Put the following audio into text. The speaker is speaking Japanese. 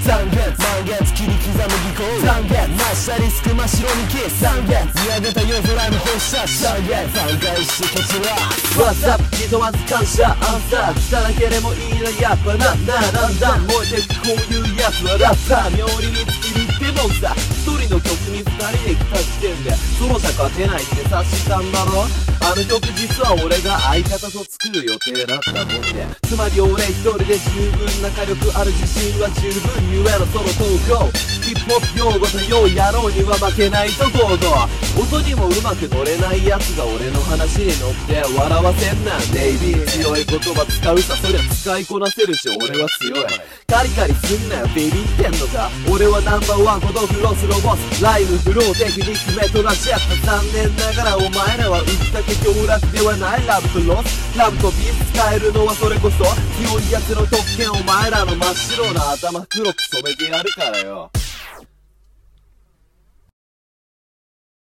残月満月切り刻む技巧残月真っ下リスク真っ白にキス残月見上げた夜空の放射残月挽回してこちら What's up ひとまず感謝アンサー汚けれもいいなやっぱなんだ燃えてくこういうやつはラッパー妙に見つけに行ってもさ一人の曲に二人で来た時点でソロじゃ勝てないって察したんだろあの曲実は俺が相方と作る予定だったもんでつまり俺一人で十分な火力ある自信は十分ゆえのその投稿ヒップホップ用語と良い野郎には負けないと行動音にもうまく乗れない奴が俺の話に乗って笑わせんなネイビー強い言葉使うさそりゃ使いこなせるし俺は強いカリカリすんなよビビってんのか俺はナンバーワン孤独ロスロボスライムフローテクニックメトラシャッ残念ながらお前らは打ちだけ強楽ではないラブとロスラブとビーツ使えるのはそれこそ強い奴の特権お前らの真っ白な頭黒く染めてやるからよ